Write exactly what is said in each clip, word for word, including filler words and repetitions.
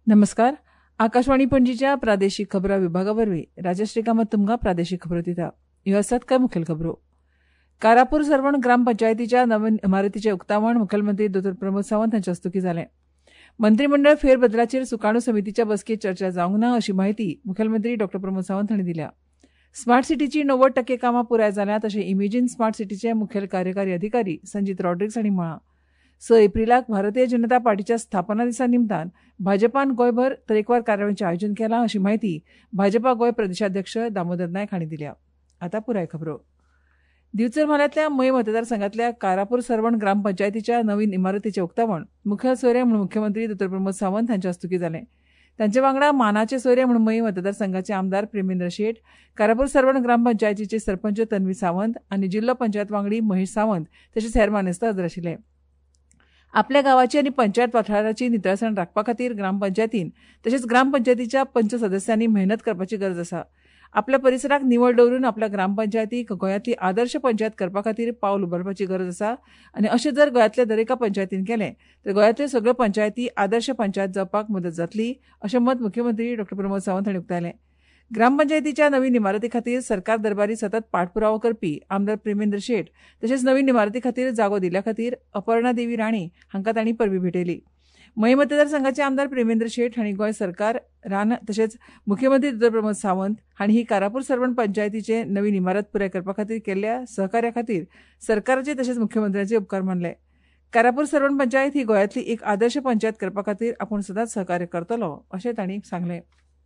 नमस्कार. आकाशवाणी पणजीच्या प्रादेशीक खबरां विभागावरवीं राजश्री कामत तुमकां प्रादेशीक खबरो दिता. ह्यो आसात कांय मुखेल खबरो. कारापूर सरवण ग्रामपंचायतीच्या नवीन इमारतीचें उक्तावण मुखेलमंत्री दोतोर प्रमोद सावंत हांचे हस्तुकीं जालें. मंत्रिमंडळ फेरबदलाचेर सुकाणू समितीच्या बसकेंत चर्चा जावंक ना अशी माहिती मुखेलमंत्री डॉ प्रमोद सावंत हांणी दिल्या. स्मार्ट सिटीची णव्वद टक्के कामां पुराय जाल्यांत अशें इमेजीन स्मार्ट सिटीचे मुखेल कार्यकारी अधिकारी संजीत रॉड्रिक्स हांणी म्हळां. स एप्रिलाक भारतीय जनता पार्टीच्या स्थापना दिसा निमतान भाजपान गोंयभर तरेकवार कार्यावळींचें आयोजन केलां अशी माहिती भाजपा गोंय प्रदेशाध्यक्ष दामोदर नायक हांणी दिल्या. आतां पुराय खबरो. दिवचल म्हालांतल्या मय मतदारसंघांतल्या कारापूर सरवण ग्रामपंचायतीच्या नवीन इमारतीचें उक्तावण मुखेल सोयरे म्हणून मुख्यमंत्री दोतोर प्रमोद सावंत हांचे हस्तुकीं जालें. तांचे वांगडा मानाचे सोयरे म्हणून मय मतदारसंघाचे आमदार प्रेमेंद्र शेट, कारापूर सरवण ग्रामपंचायतीचे सरपंच तन्वी सावंत आनी जिल्लो पंचायत वांगडी महेश सावंत तशेंच हेर मानेस्त हजर आशिल्ले. आपल्या गांवाची आनी पंचायत वाठाराची नितळसाण राखपा खातीर ग्रामपंचायतीन तशेंच ग्रामपंचायतीच्या पंच सदस्यांनी मेहनत करपाची गरज आसा. आपल्या परिसराक निवळ दवरून आपल्या ग्रामपंचायतीक गोंयांतली आदर्श पंचायत करपा खातीर पावल उबारपाची गरज आसा आनी अशें जर गोंयांतल्या दरेका पंचायतीन केलें तर गोंयांतल्यो सगळ्यो पंचायती आदर्श पंचायत जावपाक मदत जातली अशें मत मुख्यमंत्री डॉ प्रमोद सावंत हांणी उक्तायलें. ग्रामपंचायतीच्या नवीन इमारती खातीर सरकार दरबारी सतत पाठपुरावो करपी आमदार प्रेमेंद्र शेट तशेंच नवीन इमारती खातीर जागो दिल्ल्या खातीर अपर्णा देवी राणे हांकां तांणी परबीं भेटयली. मय मतदारसंघाचे आमदार प्रेमेंद्र शेट हांणी गोंय सरकार रान तशेंच मुख्यमंत्री दोतोर प्रमोद सावंत हांणी ही कारापूर सरवण पंचायतीचे नवीन इमारत पुराय करपा खातीर केल्ल्या सहकार्या खातीर सरकाराचे तशेंच मुख्यमंत्र्याचे उपकार मानले. कारापूर सरवण पंचायत ही गोंयांतली एक आदर्श पंचायत करपा खातीर आपूण सदांच सहकार्य करतलो अशें तांणी सांगलें.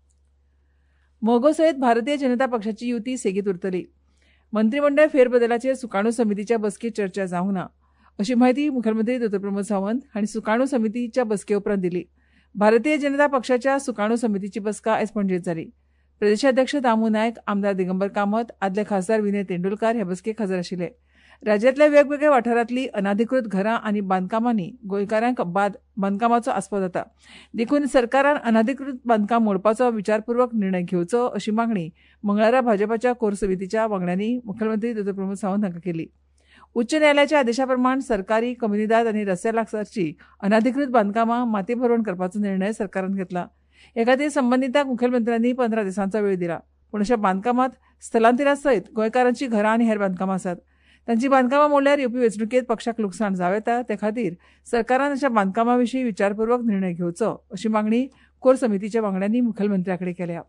मोगो सयत भारतीय जनता पक्षाची युती सेगीत उरतली. मंत्रिमंडळ फेरबदलाचेर सुकाणू समितीच्या बसकेंत चर्चा जावंक ना अशी माहिती मुखेलमंत्री दोतोर प्रमोद सावंत हांणी सुकाणू समितीच्या बसके उपरांत दिली. भारतीय जनता पक्षाच्या सुकाणू समितीची बसका आयज पणजेंत जाली. प्रदेशाध्यक्ष दामू नायक, आमदार दिगंबर कामत, आदले खासदार विनय तेंडुलकार हे बसकेक हजर आशिल्ले. राज्यांतल्या वेगवेगळ्या वाठारांतली अनाधिकृत घरां आनी बांदकामांनी गोंयकारांक बाद बांदकामाचो आस्पद जाता. देखून सरकारान अनाधिकृत बांदकाम मोडपाचो विचारपूर्वक निर्णय घेवचो अशी मागणी मंगळारा भाजपाच्या कोर समितीच्या वांगड्यांनी मुखेलमंत्री दोतोर प्रमोद सावंत हांकां केली. उच्च न्यायालयाच्या आदेशा प्रमाण सरकारी कम्युनिदाद आनी रस्त्या लागसारची अनाधिकृत बांदकामां माती भरवण करपाचो निर्णय सरकारान घेतला. हे खातीर संबंधितांक मुखेलमंत्र्यांनी पंदरा दिसांचो वेळ दिला. पूण अशा बांदकामांत स्थलांतरा सयत गोंयकारांची घरां आनी हेर बांदकामां आसात. तांची बांदकामां मोडल्यार येवपी वेंचणुकेंत पक्षाक लुकसाण जावं येता. ते खातीर सरकारान अशा बांदकामां विशीं विचारपूर्वक निर्णय घेवचो अशी मागणी कोर समितीच्या वांगड्यांनी मुखेलमंत्र्या कडेन केल्या.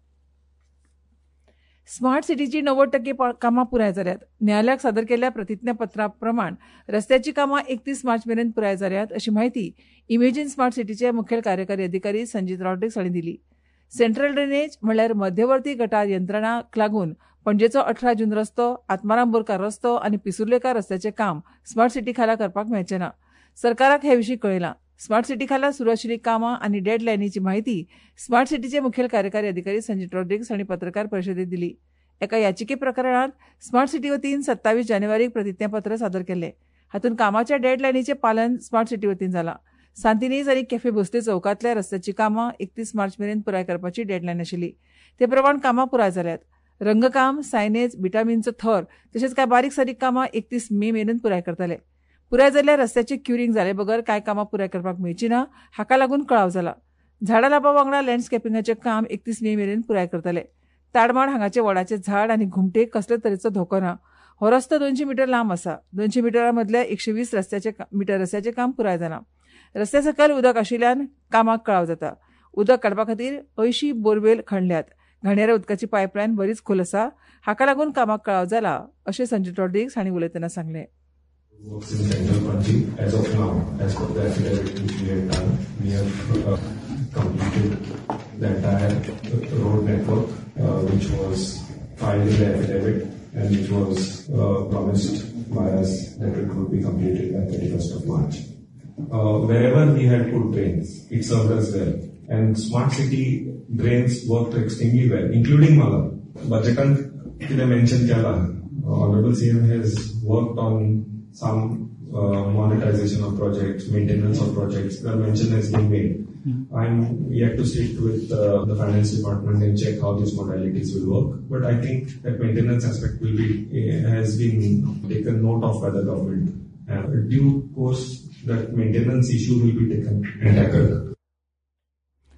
स्मार्ट सिटीची णव्वद टक्के कामां पुराय जाल्यात. न्यायालयाक सादर केल्ल्या प्रतिज्ञापत्रा प्रमाण रस्त्याची कामां एकतीस मार्च मेरेन पुराय जाल्यात अशी माहिती इमेजीन स्मार्ट सिटीचे मुखेल कार्यकारी अधिकारी संजीत रॉड्रिक्स हांणी दिली. सेंट्रल ड्रेनेज म्हळ्यार मध्यवर्ती गटार यंत्रणाक लागून पणजेचो अठरा जून रस्तो, आत्माराम बोरकार रस्तो आनी पिसुर्लेकार रस्त्याचें काम स्मार्ट सिटी खाला करपाक मेळचें ना. सरकाराक हे विशीं कळयलां. स्मार्ट सिटी खाला सुरू आशिल्ली कामां आनी डेडलायनीची माहिती स्मार्ट सिटीचे मुखेल कार्यकारी अधिकारी संजीत रॉड्रिक्स हांणी पत्रकार परिशदेंत दिली. एका याचिके प्रकरणांत स्मार्ट सिटी वतीन सत्तावीस जानेवारीक प्रतिज्ञापत्र सादर केल्लें. हातूंत कामाच्या डेडलायनीचें पालन स्मार्ट सिटी वतीन जालां. सांतिनेज आनी कॅफे भोसले चौकांतल्या रस्त्याची कामां एकतीस मार्च मेरेन पुराय करपाची डेडलायन आशिल्ली. ते प्रमाण कामां पुराय जाल्यात. रंगकाम, सायनेज, विटामिनचो थर तशेंच कांय बारीक सारीक कामां एकतीस मे मेरेन पुराय करतले. पुराय जाल्ल्या रस्त्याचें क्युरिंग जाले बगर कांय कामां पुराय करपाक मेळची ना हाका लागून कळाव जाला. झाडां लावपा वांगडा लँडस्केपिंगाचें काम एकतीस मे मेरेन पुराय करतले. ताडमाड हांगाचे वडाचे झाड आनी घुमटेक कसले तरेचो धोको ना. हो रस्तो दोनशे मिटर लांब आसा. दोनशे मिटरा मदल्या एकशे वीस रस्त्याचे मिटर रस्त्याचें काम पुराय जालां. रस्त्या सकयल उदक आशिल्ल्यान कामाक कळाव जाता. उदक काडपा खातीर अंयशीं बोरवेल खणल्यात. घाणेऱ्या उदकाची पायपलायन बरीच खोल आसा. हाका लागून कामाक कळाव जाला अशें संजीत रॉड्रिक्स हांणी उलयतना सांगलें. Works in central Panji as of now, as per the affidavit which we have done, we have uh, completed the entire road network uh, which was filed in the affidavit and which was uh, promised by us that it would be completed by thirty-first of March. Uh, wherever we had put drains, it served us well, and smart city drains worked extremely well, including Malam. Budgetan kida mention kiya, Honorable C M has worked on some uh, monetization of projects, maintenance of projects. The mention has been made. Mm-hmm. I'm yet to sit with uh, the finance department and check how these modalities will work. But I think that maintenance aspect will be uh, has been taken note of by the government. Uh, due course, that maintenance issue will be taken and tackled.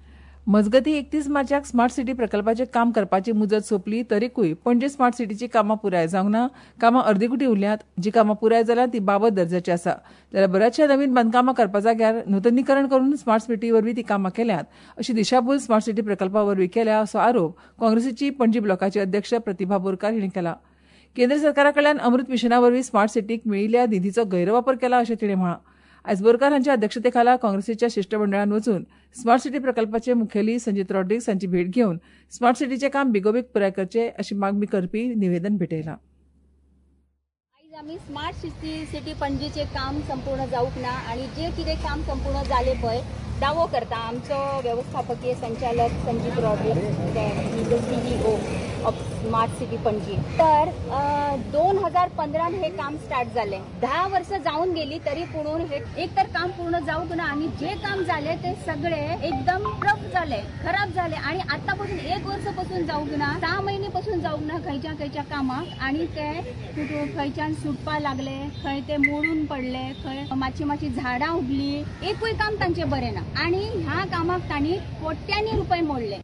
मजगती एकतीस मार्चाक smart city प्रकल्पाचे काम करपाची मुजत सोंपली तरीकूय पणजे स्मार्ट सिटीची कामां पुराय जावंक ना. कामां अर्देकुटी उरल्यात. जी कामां पुराय जाल्यात ती बाबत दर्जाची आसा. जाल्यार बऱ्याचशा नवीन बांदकामां करपा जाग्यार नूतनीकरण करून स्मार्ट सिटी वरवीं ती कामां केल्यात अशी दिशाभूल स्मार्ट सिटी प्रकल्पा वरवीं केल्या असो आरोप काँग्रेसीची पणजी ब्लॉकाची अध्यक्ष प्रतिभा बोरकार हांणी केला. केंद्र सरकारा कडल्यान अमृत मिशना वरवीं स्मार्ट सिटीक मेळिल्ल्या निधीचो गैरवापर केला अशें तिणें म्हळां. आयज बोरकार हांच्या अध्यक्षतेखाला काँग्रेसीच्या शिष्टमंडळान वचून स्मार्ट सिटी प्रकल्पाचे मुखेली संजीत रॉड्रिक्स हांची भेट घेवन स्मार्ट सिटीचें काम बेगोबेग पुराय करचे अशी मागणी करपी निवेदन भेटयलां. आयज आमी स्मार्ट सिटी सिटी पणजीचें काम संपूर्ण जावंक ना आनी जे कितें काम संपूर्ण जालें पळय दावो करता आमचो व्यवस्थापकीय संचालक Sanjeet Rodrigues CEO of smart city Panaji. तर दोन हजार पंधरान हे काम स्टार्ट जालें. दहा वर्सां जावन गेली तरी पुणून हे एक तर काम पूर्ण जावंक ना आनी जे काम जाले ते सगळे एकदम रफ जाले, खराब जाले आनी आता पासून एक वर्स पासून जावंक ना, सहा महिने पासून जावंक ना खंयच्या खंयच्या कामाक आनी ते खंयच्यान सुटपा लागले, खंय ते मोडून पडले, खंय मातशी मातशी झाडां उगली, एकूय काम तांचे बरें ना आनी ह्या कामाक तांणी कोट्यांनी रुपये मोडले.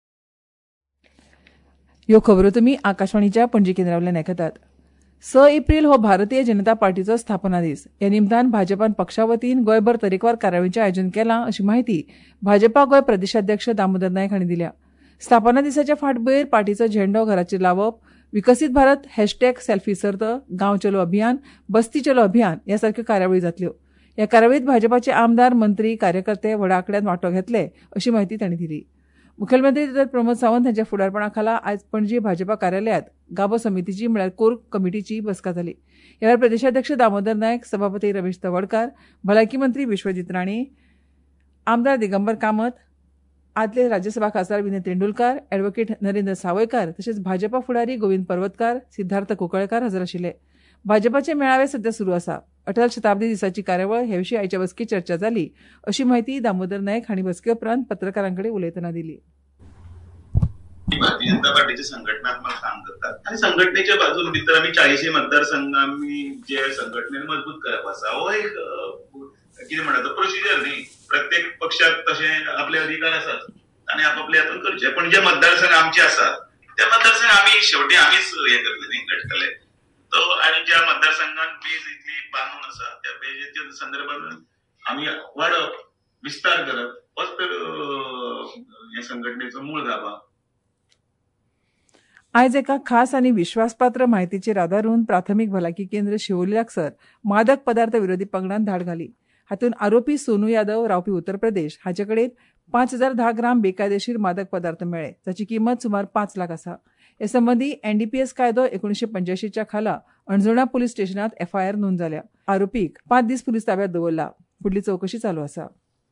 ह्यो खबरो तुमी आकाशवाणीच्या पणजी केंद्रावयल्यान आयकतात. स एप्रील हो भारतीय जनता पार्टीचो स्थापना दीस. ह्या निमतान भाजपान पक्षा वतीन गोंयभर तरेकवार कार्यावळींचें आयोजन केलां अशी माहिती भाजपा गोंय प्रदेशाध्यक्ष दामोदर नायक हांणी दिल्या. स्थापना दिसाच्या फाटभुंयेर पार्टीचो झेंडो घराचेर लावप, विकसीत भारत हॅशटॅग सेल्फी सर्त, गांव चलो अभियान, बस्ती चलो अभियान ह्या सारक्यो कार्यावळी जातल्यो. ह्या कार्यावळींत भाजपाचे आमदार, मंत्री, कार्यकर्ते व्हड आंकड्यान वांटो घेतले अशी माहिती तांणी दिली. मुखेलमंत्री डॉ प्रमोद सावंत हांच्या फुडारपणा खाला आयज पणजी भाजपा कार्यालयांत गाभो समितीची म्हळ्यार कोर कमिटीची बसका जाली. ह्या वेळार प्रदेशाध्यक्ष दामोदर नायक, सभापती रमेश तवडकार, भलायकी मंत्री विश्वजीत राणे, आमदार दिगंबर कामत, आदले राज्यसभा खासदार विनय तेंडुलकार, अॅडव्होकेट नरेंद्र सावयकार तशेंच भाजपा फुडारी गोविंद पर्वतकार, सिद्धार्थ कुंकळकार हजर आशिल्ले. भाजपाचे मेळावे सध्या सुरू आसा. अटल शताब्दी दिसाची कार्यावळ हे विशीं आयच्या बसकेत चर्चा जाली अशी माहिती दामोदर नायक हांणी बसके उपरांत पत्रकारांकडे उलयतना दिली. भारतीय जनता पार्टीचे संघटनात्मक काम करतात आणि संघटनेच्या बाजून भितर आमी चाळीसशे मतदारसंघ आमी जे संघटनेन मजबूत करप आसा हो एक कितें म्हणटा प्रोसिजर न्ही. प्रत्येक पक्षाक तशे आपले अधिकार आसात आनी आपापले हातून करचे. पण जे मतदारसंघ आमचे आसात त्या मतदारसंघ आमी शेवटी आमीच हे करतले न्ही घडटले. तो आणि ज्या मतदारसंघात बेज इतली बांदून आसा त्या बेजेच्या संदर्भात आमी वाडप, विस्तार करप होच तर ह्या संघटनेचो मूळ गाभा. आयज एका खास आनी विश्वासपात्र म्हायतीचेर आदारून प्राथमीक भलायकी केंद्र शिवोली लागसार मादक पदार्थ विरोधी पंगडान धाड घाली. हातूंत आरोपी सोनू यादव रावपी उत्तर प्रदेश हाचे कडेन पांच हजार धा ग्राम बेकायदेशीर मादक पदार्थ मेळ्ळे, जाची किंमत सुमार पांच लाख आसा. हे संबंधी एनडीपीएस कायदो एकोणीशे पंच्याऐंशीच्या खाला अणजुणा पुलीस स्टेशनात एफआयआर नोंद जाल्या. आरोपीक पांच दीस पुलीस ताब्यात दवरला. फुडली चवकशी चालू आसा.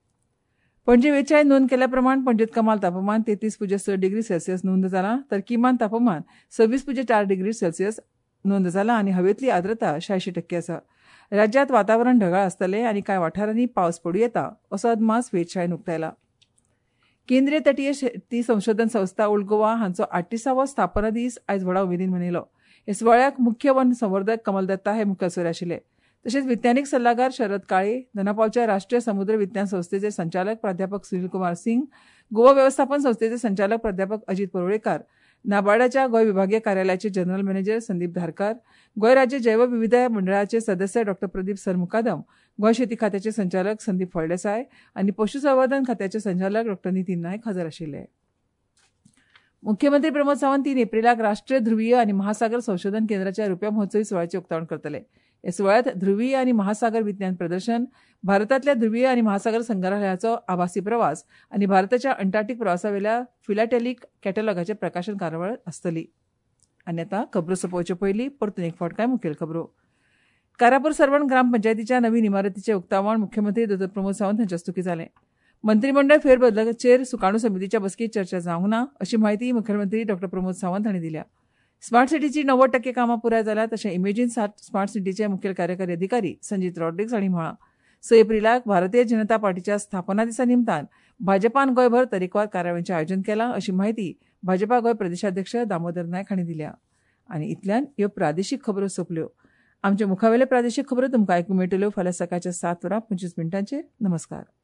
पणजे वेचाय नोंद केल्या प्रमाण पणजेत कमाल तापमान तेहतीस पुज्य स डिग्री सेल्सियस नोंद जालां तर किमान तापमान सव्वीस पुज्य चार डिग्री सेल्सियस नोंद जालां आनी हवेतली आर्द्रता शांयशी टक्के आसा. राज्यांत वातावरण ढगाळ आसतलें आनी कांय वाठारांनी पावस पडूं येता असो अदमास वेधशाळेन उक्तायला. केंद्रीय तटीय शेती संशोधन संस्था ओल्ड गोवा हांचो आठ्ठीसावो स्थापना दीस आयज व्हडा उमेदीन मनयलो. हे सुवाळ्याक मुख्य वन संवर्धक कमल दत्ता हे मुखेल सोयरे आशिल्ले. तशेंच विज्ञानीक सल्लागार शरद काळे, दोनापावलच्या राष्ट्रीय समुद्र विज्ञान संस्थेचे संचालक प्राध्यापक सुनील कुमार सिंग, गोवा वेवस्थापन संस्थेचे संचालक प्राध्यापक अजित परोळेकार, नाबार्डाच्या गोंय विभागीय कार्यालयाचे जनरल मॅनेजर संदीप धारकार, गोंय राज्य जैवविविधता मंडळाचे सदस्य डॉ प्रदीप सरमुकादम, गोंय शेती खात्याचे संचालक संदीप फळदेसाय आनी पशुसंवर्धन खात्याचे संचालक डॉ नितीन नायक हजर आशिल्ले. मुख्यमंत्री प्रमोद सावंत तीन एप्रिलाक राष्ट्रीय ध्रुवीय आनी महासागर संशोधन केंद्राच्या रुप्या महोत्सवी सुवाळ्याचे उक्तावण करतले. ह्या सुवाळ्यात ध्रुवीय आनी महासागर विज्ञान प्रदर्शन, भारतांतल्या ध्रुवीय आनी महासागर संग्रहालयाचो आभासी प्रवास आनी भारताच्या अंटार्क्टीक प्रवासावेल्या फिलाटेलिक कॅटलॉगाचे प्रकाशन कार्यावळ आसतली. आनी आतां खबरो सोंपोवचे पयलीं परतून एक फावट कांय मुखेल खबरो. कारापूर सरवण ग्रामपंचायतीच्या नवीन इमारतीचे उक्तावण मुख्यमंत्री डॉ प्रमोद सावंत हांचे हस्तुकी जालें. मंत्रिमंडळ फेरबदलाचेर सुकाणू समितीच्या बसकेत चर्चा जावंक ना अशी माहिती मुखेलमंत्री डॉ प्रमोद सावंत हांणी दिल्या. स्मार्ट सिटीची णव्वद टक्के कामां पुराय जाल्यात अशें इमेजीन स्मार्ट सिटीचे मुखेल कार्यकारी अधिकारी संजीत रॉड्रिक्स हांणी म्हळां. स एप्रिलाक भारतीय जनता पार्टीच्या स्थापना दिसा निमतान भाजपान गोंयभर तरेकवार कार्यावळींचें आयोजन केलां अशी माहिती भाजपा गोंय प्रदेशाध्यक्ष दामोदर नायक हांणी दिल्या. आनी इतल्यान ह्यो प्रादेशीक खबरो सोंपल्यो. आमचे मुखावेले प्रादेशीक खबरो तुमकां आयकूंक मेळटल्यो फाल्यां सकाळच्या सात वरां पंचवीस मिनटांचेर. नमस्कार.